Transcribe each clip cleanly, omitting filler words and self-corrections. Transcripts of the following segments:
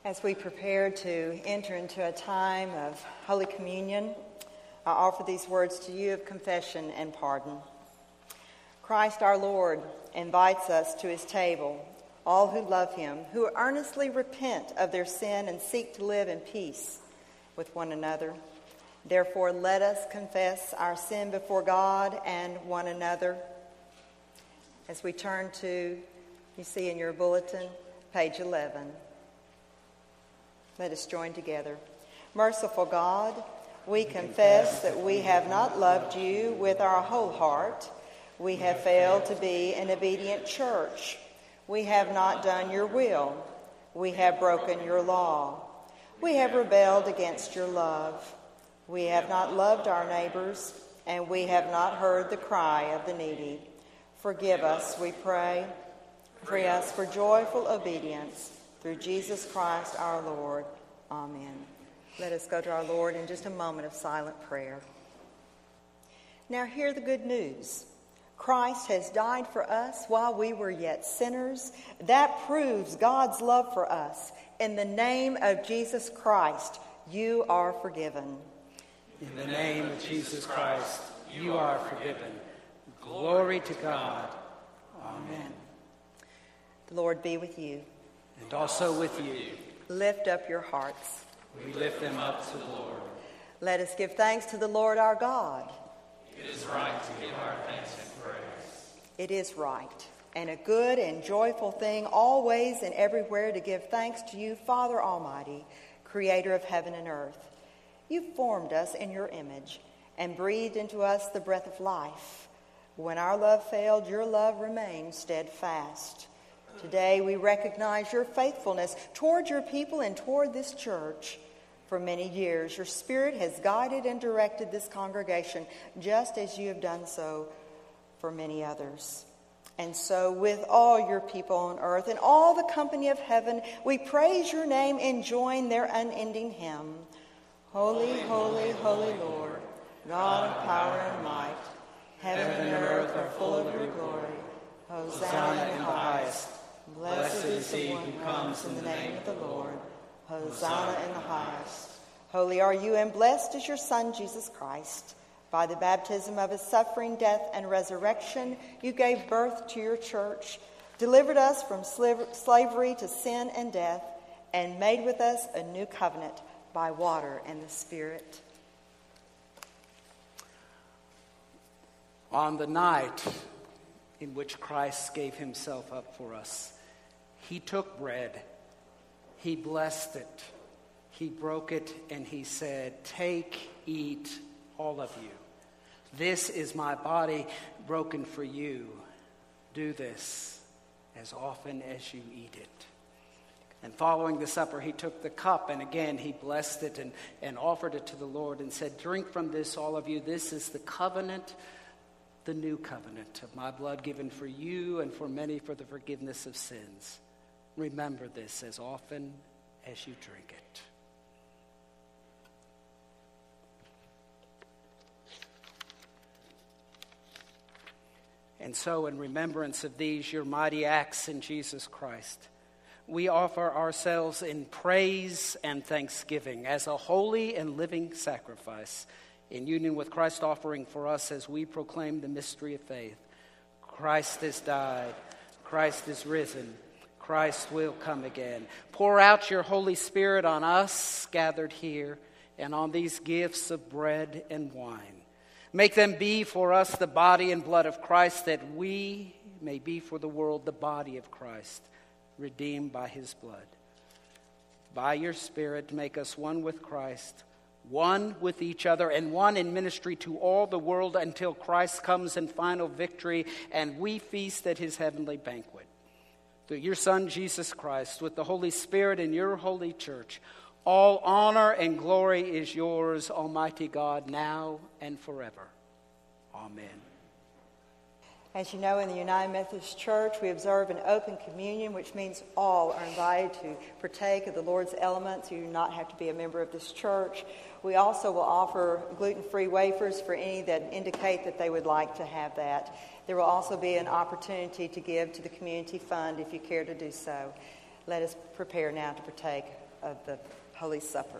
As we prepare to enter into a time of Holy Communion, I offer these words to you of confession and pardon. Christ our Lord invites us to his table, all who love him, who earnestly repent of their sin and seek to live in peace with one another. Therefore, let us confess our sin before God and one another. As we turn to, you see in your bulletin, page 11. Let us join together. Merciful God, we confess that we have not loved you with our whole heart. We have failed to be an obedient church. We have not done your will. We have broken your law. We have rebelled against your love. We have not loved our neighbors, and we have not heard the cry of the needy. Forgive us, we pray. Free us for joyful obedience. Through Jesus Christ our Lord. Amen. Let us go to our Lord in just a moment of silent prayer. Now hear the good news. Christ has died for us while we were yet sinners. That proves God's love for us. In the name of Jesus Christ, you are forgiven. In the name of Jesus Christ, you are forgiven. Glory to God. Amen. The Lord be with you. And also with you. Lift up your hearts. We lift them up to the Lord. Let us give thanks to the Lord our God. It is right to give our thanks and praise. It is right, and a good and joyful thing always and everywhere to give thanks to you, Father Almighty, creator of heaven and earth. You formed us in your image and breathed into us the breath of life. When our love failed, your love remained steadfast. Today we recognize your faithfulness toward your people and toward this church. For many years, your Spirit has guided and directed this congregation just as you have done so for many others. And so with all your people on earth and all the company of heaven, we praise your name and join their unending hymn. Holy, holy, holy Lord, God of power and might, heaven and earth are full of your glory. Hosanna in the highest. Blessed is the one who comes in the name of the Lord. Hosanna in the highest. Holy are you, and blessed is your Son, Jesus Christ. By the baptism of his suffering, death, and resurrection, you gave birth to your church, delivered us from slavery to sin and death, and made with us a new covenant by water and the Spirit. On the night in which Christ gave himself up for us, he took bread, he blessed it, he broke it, and he said, "Take, eat, all of you. This is my body broken for you. Do this as often as you eat it." And following the supper, he took the cup, and again he blessed it and offered it to the Lord and said, "Drink from this, all of you. This is the covenant, the new covenant of my blood given for you and for many for the forgiveness of sins. Remember this as often as you drink it." And so, in remembrance of these, your mighty acts in Jesus Christ, we offer ourselves in praise and thanksgiving as a holy and living sacrifice in union with Christ offering for us as we proclaim the mystery of faith. Christ has died. Christ is risen. Christ will come again. Pour out your Holy Spirit on us gathered here and on these gifts of bread and wine. Make them be for us the body and blood of Christ, that we may be for the world the body of Christ, redeemed by his blood. By your Spirit, make us one with Christ, one with each other, and one in ministry to all the world until Christ comes in final victory and we feast at his heavenly banquet. Through your Son, Jesus Christ, with the Holy Spirit in your holy church, all honor and glory is yours, Almighty God, now and forever. Amen. As you know, in the United Methodist Church, we observe an open communion, which means all are invited to partake of the Lord's elements. You do not have to be a member of this church. We also will offer gluten-free wafers for any that indicate that they would like to have that. There will also be an opportunity to give to the community fund if you care to do so. Let us prepare now to partake of the Holy Supper.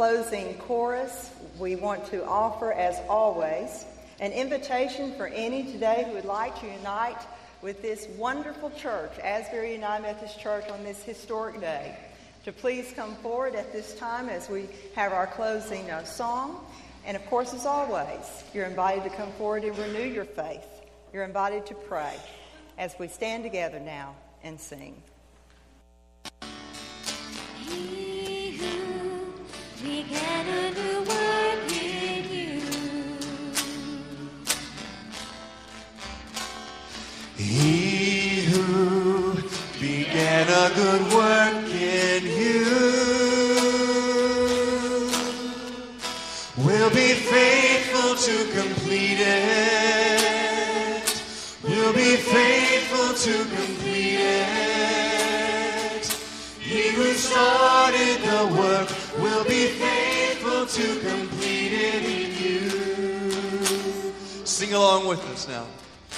closing chorus, we want to offer, as always, an invitation for any today who would like to unite with this wonderful church, Asbury United Methodist Church, on this historic day, to please come forward at this time as we have our closing song. And of course, as always, you're invited to come forward and renew your faith. You're invited to pray as we stand together now and sing. He who began a new work in you. He who began a good work in you will be faithful to complete it. Will be faithful to complete it. He who started the work will be faithful to complete it in you. Sing along with us now.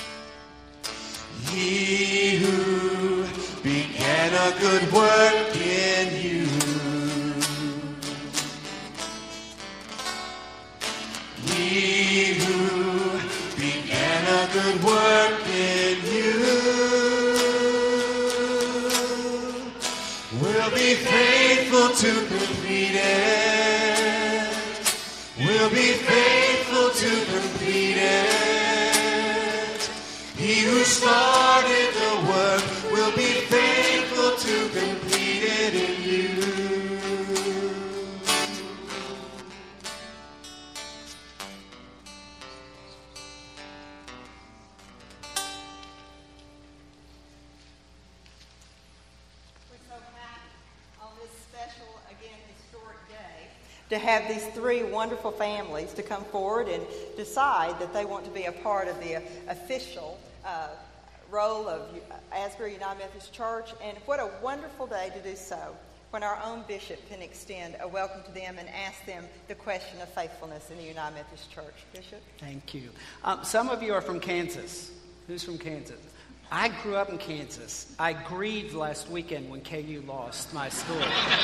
He who began a good work in you He who began a good work in you will be faithful to complete it. Will be faithful to complete it. He who started the work will be faithful to complete it in you. To have these three wonderful families to come forward and decide that they want to be a part of the official role of Asbury United Methodist Church. And what a wonderful day to do so, when our own bishop can extend a welcome to them and ask them the question of faithfulness in the United Methodist Church. Bishop? Thank you. Some of you are from Kansas. Who's from Kansas? I grew up in Kansas. I grieved last weekend when KU lost my school.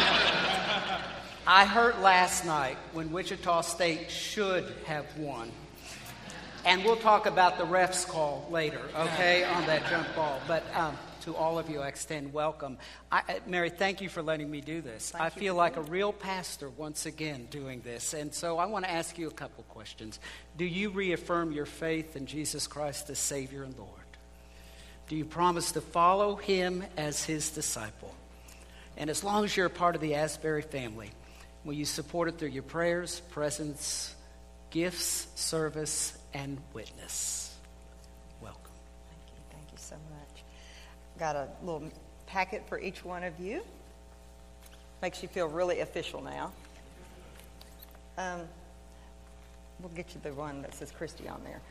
I heard last night when Wichita State should have won. And we'll talk about the ref's call later, okay, on that jump ball. But to all of you, I extend welcome. Mary, thank you for letting me do this. I feel like a real pastor once again doing this. And so I want to ask you a couple questions. Do you reaffirm your faith in Jesus Christ as Savior and Lord? Do you promise to follow him as his disciple? And as long as you're a part of the Asbury family, will you support it through your prayers, presence, gifts, service, and witness? Welcome. Thank you so much. Got a little packet for each one of you. Makes you feel really official now. We'll get you the one that says Christy on there.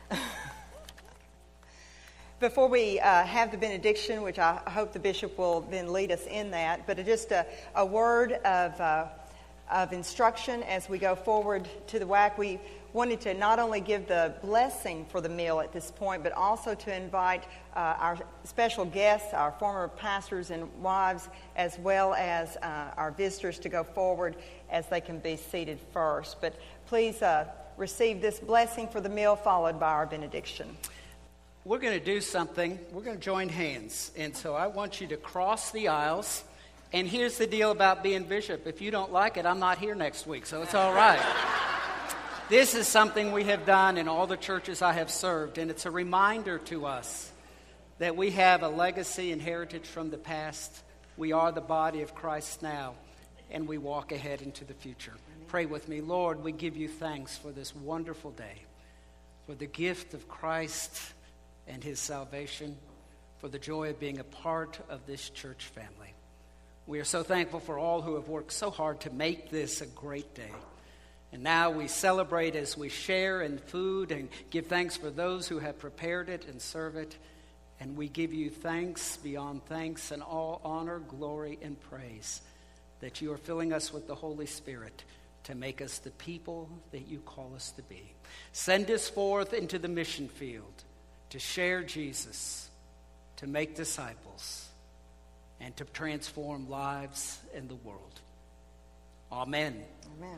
Before we have the benediction, which I hope the bishop will then lead us in that, but just a word of instruction as we go forward to the WAC. We wanted to not only give the blessing for the meal at this point, but also to invite our special guests, our former pastors and wives, as well as our visitors to go forward as they can be seated first. But please receive this blessing for the meal, followed by our benediction. We're going to do something. We're going to join hands. And so I want you to cross the aisles. And here's the deal about being bishop. If you don't like it, I'm not here next week, so it's all right. This is something we have done in all the churches I have served, and it's a reminder to us that we have a legacy and heritage from the past. We are the body of Christ now, and we walk ahead into the future. Amen. Pray with me. Lord, we give you thanks for this wonderful day, for the gift of Christ and his salvation, for the joy of being a part of this church family. We are so thankful for all who have worked so hard to make this a great day. And now we celebrate as we share in food and give thanks for those who have prepared it and serve it. And we give you thanks beyond thanks and all honor, glory, and praise that you are filling us with the Holy Spirit to make us the people that you call us to be. Send us forth into the mission field to share Jesus, to make disciples, and to transform lives in the world. Amen. Amen.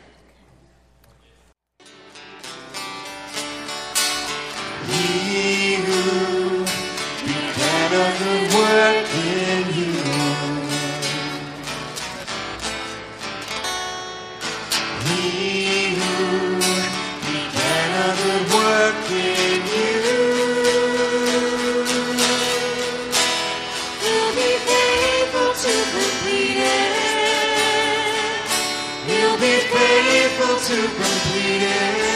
He who began a good work in you, he who began a good work in you, He'll be faithful to complete it. he'll be faithful to complete it.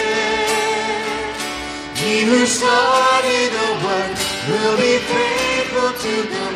He who started the work will be faithful to complete it.